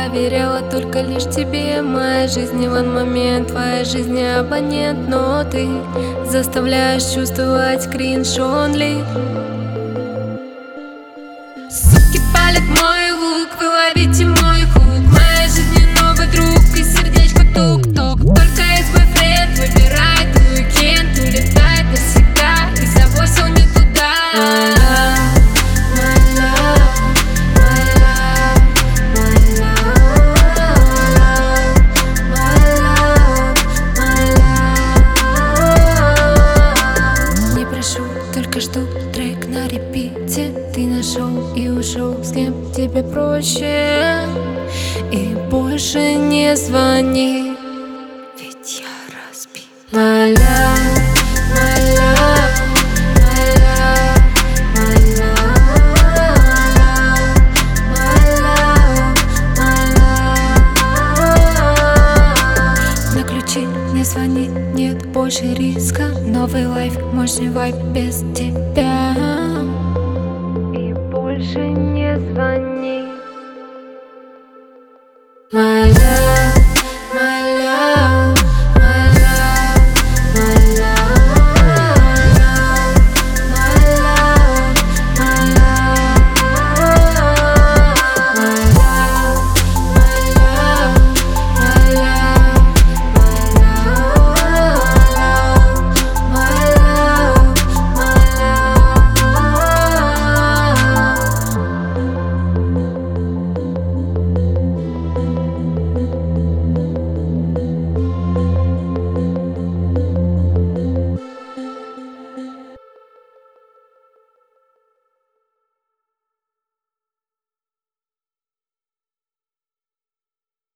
доверяла только лишь тебе. Моя жизнь не в один момент, твоя жизнь не абонент. Но ты заставляешь чувствовать кринж only. Суки палят мой лук, вы ловите мой хук. Моя жизнь не новый друг и сердечко тук-тук. Только экс-бойфренд выбирает уикенд, улетает навсегда и забросил не туда. Только что трек на репите ты нашел и ушел, с кем тебе проще. И больше не звони, ведь я разбит. My love, my love, my love, my love, my love, my love. На ключи не звони, нет больше риска. Новый лайф, мощный вайб без тебя. И больше не звони. My love.